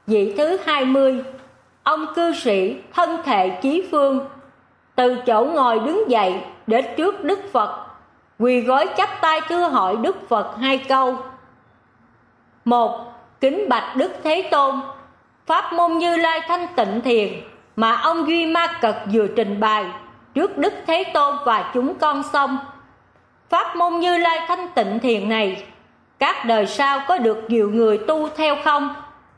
Vị thứ 20, ông cư sĩ thân thệ chí phương, từ chỗ ngồi đứng dậy đến trước Đức Phật, quỳ gối chắp tay thưa hỏi Đức Phật hai câu. 1. Kính bạch Đức Thế Tôn, pháp môn Như Lai thanh tịnh thiền mà ông Duy Ma Cật vừa trình bày trước Đức Thế Tôn và chúng con xong, pháp môn Như Lai thanh tịnh thiền này các đời sau có được nhiều người tu theo không?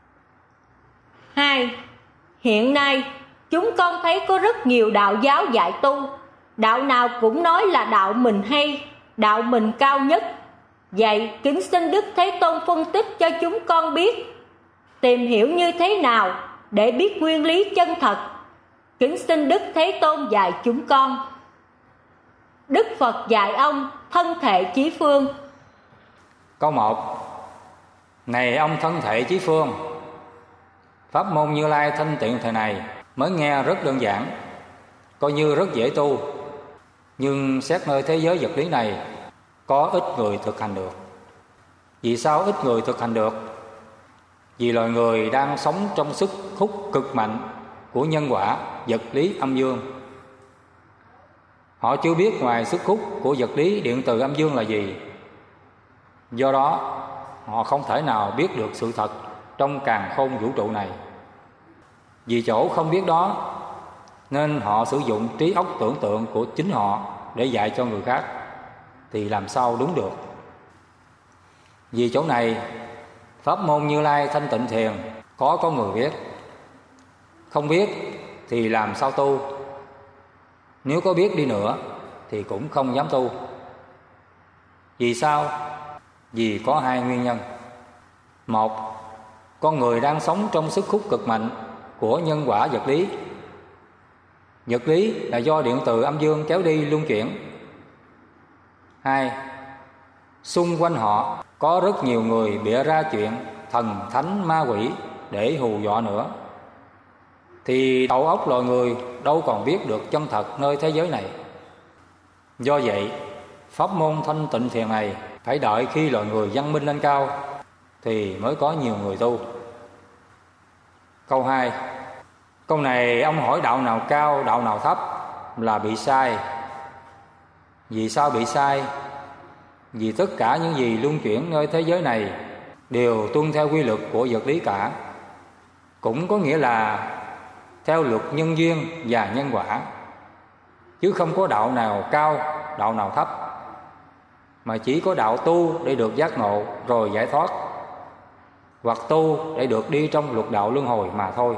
2. Hiện nay chúng con thấy có rất nhiều đạo giáo dạy tu, đạo nào cũng nói là đạo mình hay, đạo mình cao nhất. Vậy kính xin Đức Thế Tôn phân tích cho chúng con biết, tìm hiểu như thế nào để biết nguyên lý chân thật. Kính xin Đức Thế Tôn dạy chúng con. Đức Phật dạy ông thân thệ chí phương. Câu 1. Này ông thân thệ chí phương, pháp môn Như Lai thanh tịnh thời này mới nghe rất đơn giản, coi như rất dễ tu, nhưng xét nơi thế giới vật lý này có ít người thực hành được. Vì sao ít người thực hành được? Vì loài người đang sống trong sức hút cực mạnh của nhân quả vật lý âm dương. Họ chưa biết ngoài sức hút của vật lý điện từ âm dương là gì. Do đó họ không thể nào biết được sự thật trong càn khôn vũ trụ này. Vì chỗ không biết đó nên họ sử dụng trí óc tưởng tượng của chính họ để dạy cho người khác, thì làm sao đúng được. Vì chỗ này pháp môn Như Lai thanh tịnh thiền có người biết, không biết thì làm sao tu. Nếu có biết đi nữa thì cũng không dám tu. Vì sao? Vì có hai nguyên nhân. Một, con người đang sống trong sức hút cực mạnh của nhân quả vật lý. Vật lý là do điện từ âm dương kéo đi luân chuyển. Hai, xung quanh họ có rất nhiều người bịa ra chuyện thần thánh ma quỷ để hù dọa nữa, thì đầu óc loài người đâu còn biết được chân thật nơi thế giới này. Do vậy pháp môn thanh tịnh thiền này phải đợi khi loài người văn minh lên cao thì mới có nhiều người tu. Câu 2. Câu này ông hỏi đạo nào cao, đạo nào thấp là bị sai. Vì sao bị sai? Vì tất cả những gì luân chuyển nơi thế giới này đều tuân theo quy luật của vật lý cả. Cũng có nghĩa là theo luật nhân duyên và nhân quả, chứ không có đạo nào cao, đạo nào thấp, mà chỉ có đạo tu để được giác ngộ rồi giải thoát, hoặc tu để được đi trong lục đạo luân hồi mà thôi.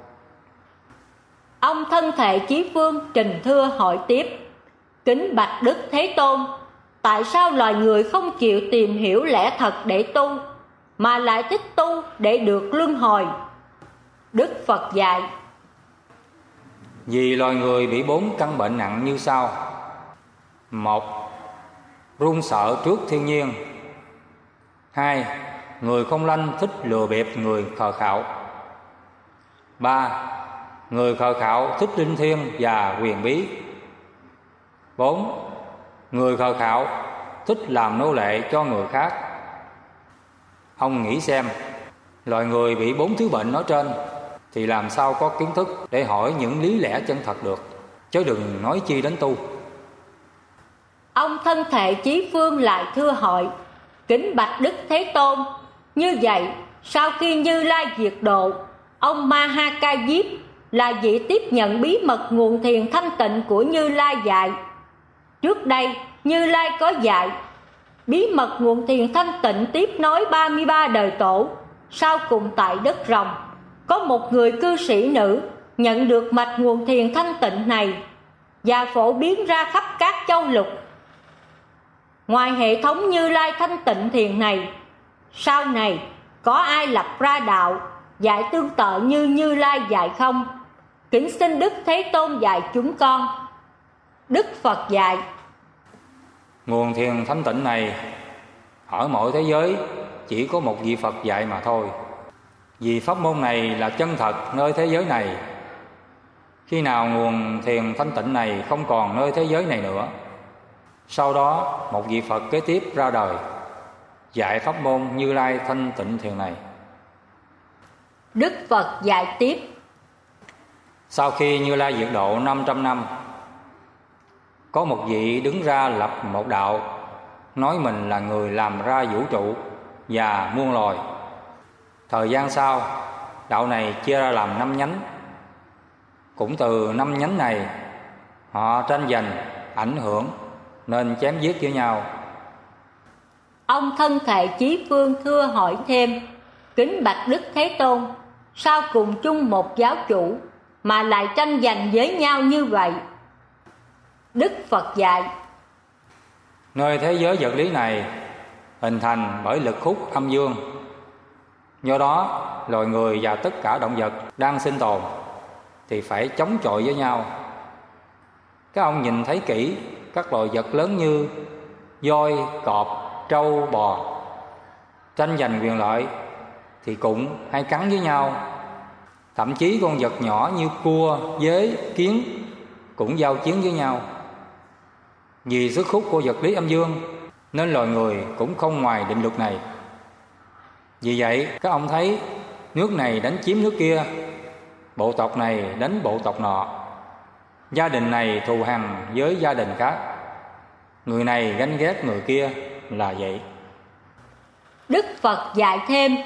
Ông thân thệ chí phương trình thưa hỏi tiếp. Kính bạch Đức Thế Tôn, tại sao loài người không chịu tìm hiểu lẽ thật để tu, mà lại thích tu để được luân hồi? Đức Phật dạy. Vì loài người bị 4 căn bệnh nặng như sau. 1. Run sợ trước thiên nhiên. 2. Người không lanh thích lừa bịp người khờ khạo. 3. Người khờ khạo thích linh thiêng và quyền bí. 4. Người khờ khạo thích làm nô lệ cho người khác. Ông nghĩ xem, loài người bị 4 thứ bệnh nói trên thì làm sao có kiến thức để hỏi những lý lẽ chân thật được, chứ đừng nói chi đến tu. Ông thân thệ chí phương lại thưa hỏi. Kính bạch Đức Thế Tôn, như vậy sau khi Như Lai diệt độ, ông Ma Ha Ca Diếp là vị tiếp nhận bí mật nguồn thiền thanh tịnh của Như Lai dạy. Trước đây Như Lai có dạy bí mật nguồn thiền thanh tịnh tiếp nối 33 đời tổ. Sau cùng tại đất Rồng, có một người cư sĩ nữ nhận được mạch nguồn thiền thanh tịnh này và phổ biến ra khắp các châu lục. Ngoài hệ thống Như Lai thanh tịnh thiền này, sau này có ai lập ra đạo dạy tương tự như Như Lai dạy không? Kính xin Đức Thế Tôn dạy chúng con. Đức Phật dạy. Nguồn thiền thanh tịnh này ở mọi thế giới chỉ có một vị Phật dạy mà thôi. Vì pháp môn này là chân thật nơi thế giới này. Khi nào nguồn thiền thanh tịnh này không còn nơi thế giới này nữa, sau đó một vị Phật kế tiếp ra đời dạy pháp môn Như Lai thanh tịnh thiền này. Đức Phật dạy tiếp. Sau khi Như Lai diệt độ 500 năm, có một vị đứng ra lập một đạo, nói mình là người làm ra vũ trụ và muôn loài. Thời gian sau, đạo này chia ra làm 5 nhánh. Cũng từ 5 nhánh này, họ tranh giành, ảnh hưởng nên chém giết với nhau. Ông Thân Thệ Chí Phương thưa hỏi thêm: kính bạch Đức Thế Tôn, sao cùng chung một giáo chủ mà lại tranh giành với nhau như vậy? Đức Phật dạy: nơi thế giới vật lý này hình thành bởi lực hút âm dương. Do đó, loài người và tất cả động vật đang sinh tồn thì phải chống chọi với nhau. Các ông nhìn thấy kỹ, các loài vật lớn như voi, cọp, trâu, bò tranh giành quyền lợi thì cũng hay cắn với nhau. Thậm chí con vật nhỏ như cua, dế, kiến cũng giao chiến với nhau. Vì sức hút của vật lý âm dương nên loài người cũng không ngoài định luật này. Vì vậy các ông thấy nước này đánh chiếm nước kia, bộ tộc này đánh bộ tộc nọ, gia đình này thù hằn với gia đình khác, người này ganh ghét người kia là vậy. Đức Phật dạy thêm: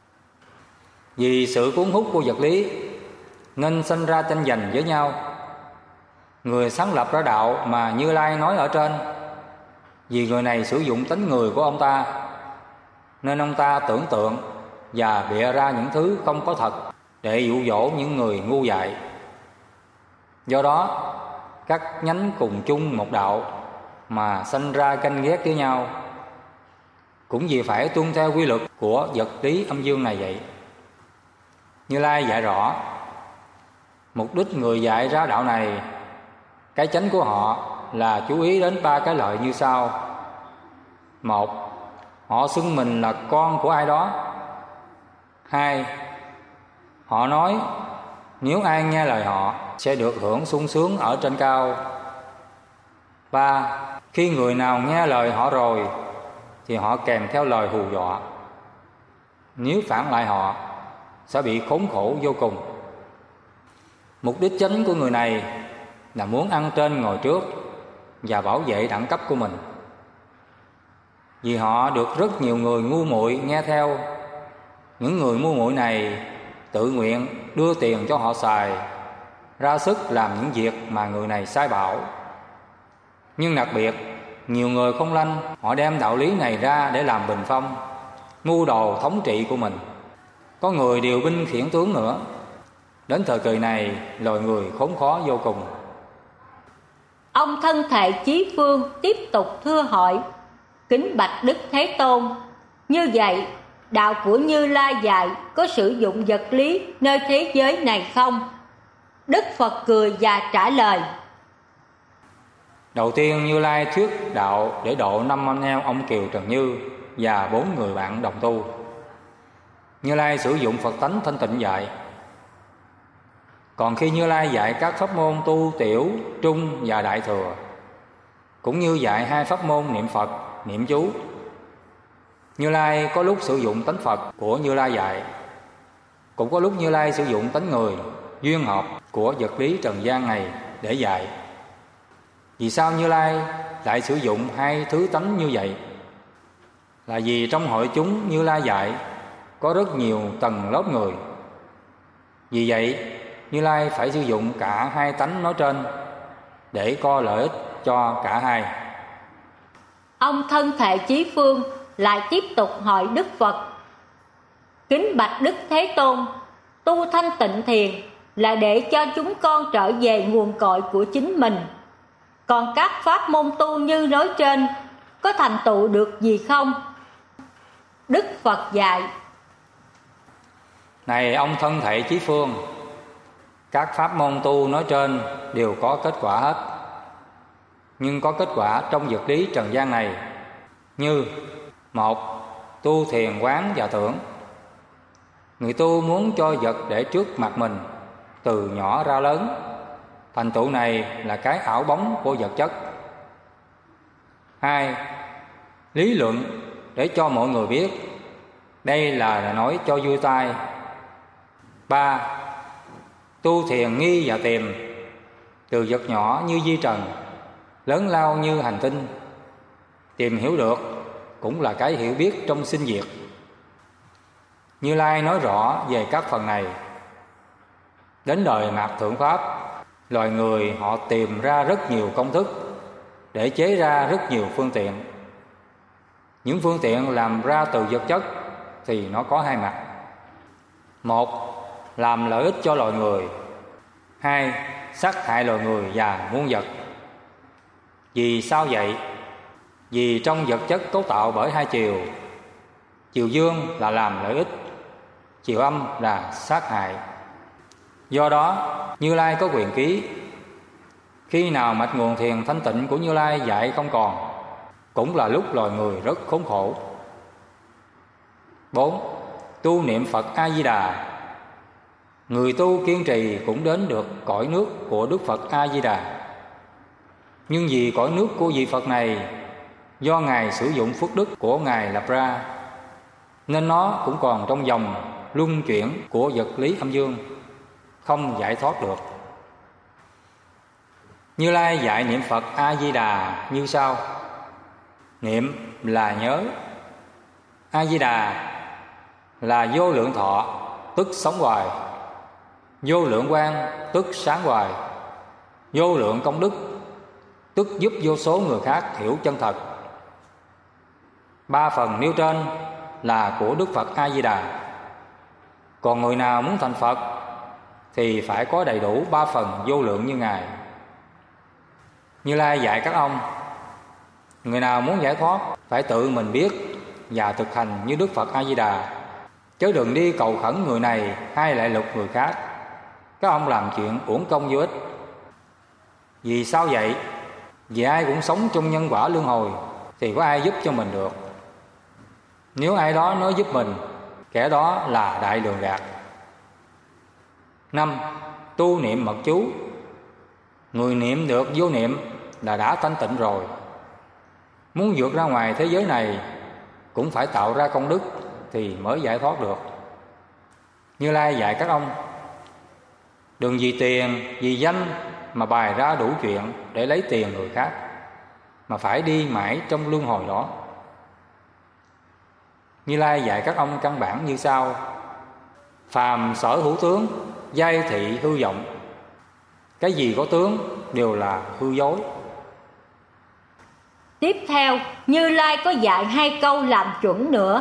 vì sự cuốn hút của vật lý nên sinh ra tranh giành với nhau. Người sáng lập ra đạo mà Như Lai nói ở trên, vì người này sử dụng tánh người của ông ta nên ông ta tưởng tượng và bịa ra những thứ không có thật để dụ dỗ những người ngu dại. Do đó, các nhánh cùng chung một đạo mà sanh ra canh ghét với nhau, cũng vì phải tuân theo quy luật của vật lý âm dương này vậy. Như Lai dạy rõ, mục đích người dạy ra đạo này, cái chánh của họ là chú ý đến 3 cái lợi như sau. 1. Họ xưng mình là con của ai đó. 2. Họ nói nếu ai nghe lời họ sẽ được hưởng sung sướng ở trên cao. 3. Khi người nào nghe lời họ rồi thì họ kèm theo lời hù dọa, nếu phản lại họ sẽ bị khốn khổ vô cùng. Mục đích chính của người này là muốn ăn trên ngồi trước và bảo vệ đẳng cấp của mình. Vì họ được rất nhiều người ngu muội nghe theo. Những người ngu muội này tự nguyện đưa tiền cho họ xài, ra sức làm những việc mà người này sai bảo. Nhưng đặc biệt, nhiều người không lanh, họ đem đạo lý này ra để làm bình phong, mưu đồ thống trị của mình. Có người điều binh khiển tướng nữa. Đến thời kỳ này, loài người khốn khó vô cùng. Ông Thân Thệ Chí Phương tiếp tục thưa hỏi: kính bạch Đức Thế Tôn, như vậy đạo của Như Lai dạy có sử dụng vật lý nơi thế giới này không? Đức Phật cười và trả lời: đầu tiên Như Lai thuyết đạo để độ 5 anh em ông Kiều Trần Như và 4 người bạn đồng tu. Như Lai sử dụng Phật tánh thanh tịnh dạy. Còn khi Như Lai dạy các pháp môn tu tiểu, trung và đại thừa, cũng như dạy 2 pháp môn niệm Phật, niệm chú, Như Lai có lúc sử dụng tánh Phật của Như Lai dạy, cũng có lúc Như Lai sử dụng tánh người duyên hợp của vật lý trần gian này để dạy. Vì sao Như Lai lại sử dụng 2 thứ tánh như vậy? Là vì trong hội chúng Như Lai dạy có rất nhiều tầng lớp người. Vì vậy Như Lai phải sử dụng cả 2 tánh nói trên để có lợi ích cho cả hai. Ông Thân Thệ Chí Phương lại tiếp tục hỏi Đức Phật: kính bạch Đức Thế Tôn, tu thanh tịnh thiền là để cho chúng con trở về nguồn cội của chính mình. Còn các pháp môn tu như nói trên có thành tựu được gì không? Đức Phật dạy: này ông Thân Thệ Chí Phương, các pháp môn tu nói trên đều có kết quả hết. Nhưng có kết quả trong vật lý trần gian này như: 1. Tu thiền quán và tưởng. Người tu muốn cho vật để trước mặt mình từ nhỏ ra lớn. Thành tựu này là cái ảo bóng của vật chất. 2. Lý luận để cho mọi người biết. Đây là nói cho vui tai. 3. Tu thiền nghi và tìm, từ vật nhỏ như vi trần, lớn lao như hành tinh. Tìm hiểu được cũng là cái hiểu biết trong sinh diệt. Như Lai nói rõ về các phần này. Đến đời Mạt Thượng Pháp, loài người họ tìm ra rất nhiều công thức để chế ra rất nhiều phương tiện. Những phương tiện làm ra từ vật chất thì nó có hai mặt. Một, làm lợi ích cho loài người. Hai, sát hại loài người và muôn vật. Vì sao vậy? Vì trong vật chất cấu tạo bởi hai chiều. Chiều dương là làm lợi ích, chiều âm là sát hại. Do đó, Như Lai có quyền ký. Khi nào mạch nguồn thiền thanh tịnh của Như Lai dạy không còn, cũng là lúc loài người rất khốn khổ. 4. Tu niệm Phật A-di-đà. Người tu kiên trì cũng đến được cõi nước của Đức Phật A-di-đà. Nhưng vì cõi nước của vị Phật này, do Ngài sử dụng phước đức của Ngài lập ra, nên nó cũng còn trong vòng luân chuyển của vật lý âm dương, không giải thoát được. Như Lai dạy niệm Phật A-di-đà như sau. Niệm là nhớ. A-di-đà là vô lượng thọ, tức sống hoài. Vô lượng quang, tức sáng hoài. Vô lượng công đức, tức giúp vô số người khác hiểu chân thật. 3 phần nêu trên là của Đức Phật A-di-đà. Còn người nào muốn thành Phật thì phải có đầy đủ 3 phần vô lượng như Ngài. Như Lai dạy các ông, người nào muốn giải thoát phải tự mình biết và thực hành như Đức Phật A-di-đà, chứ đừng đi cầu khẩn người này hay lại lục người khác. Các ông làm chuyện uổng công vô ích. Vì sao vậy? Vì ai cũng sống trong nhân quả luân hồi thì có ai giúp cho mình được. Nếu ai đó nói giúp mình, kẻ đó là đại lường gạt. 5. Tu niệm mật chú. Người niệm được vô niệm là đã thanh tịnh rồi. Muốn vượt ra ngoài thế giới này cũng phải tạo ra công đức thì mới giải thoát được. Như Lai dạy các ông, đừng vì tiền, vì danh mà bày ra đủ chuyện để lấy tiền người khác, mà phải đi mãi trong luân hồi đó. Như Lai dạy các ông căn bản như sau. Phàm sở hữu tướng, giai thị hư vọng. Cái gì có tướng đều là hư dối. Tiếp theo, Như Lai có dạy 2 câu làm chuẩn nữa.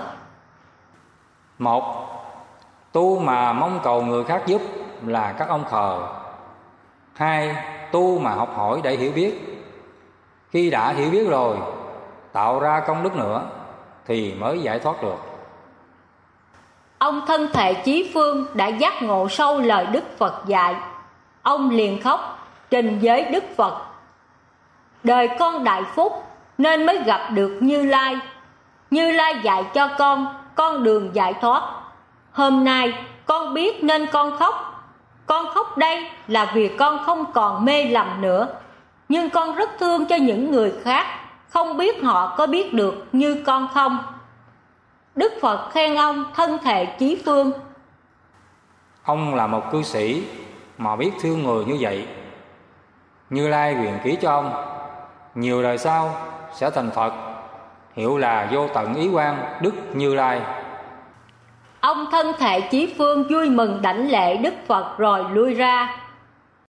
1. Tu mà mong cầu người khác giúp là các ông khờ. 2. Tu mà học hỏi để hiểu biết. Khi đã hiểu biết rồi, tạo ra công đức nữa thì mới giải thoát được. Ông thân thể chí phương đã giác ngộ sâu lời Đức Phật dạy. Ông liền khóc trình với Đức Phật. Đời con đại phúc nên mới gặp được Như Lai. Như Lai dạy cho con đường giải thoát. Hôm nay con biết nên con khóc. Con khóc đây là vì con không còn mê lầm nữa. Nhưng con rất thương cho những người khác, không biết họ có biết được như con không. Đức Phật khen ông thân thể chí phương. Ông là một cư sĩ mà biết thương người như vậy. Như Lai quyền ký cho ông, nhiều đời sau sẽ thành Phật, hiệu là Vô Tận Ý Quang Đức Như Lai. Ông thân thể chí phương vui mừng đảnh lễ Đức Phật rồi lui ra.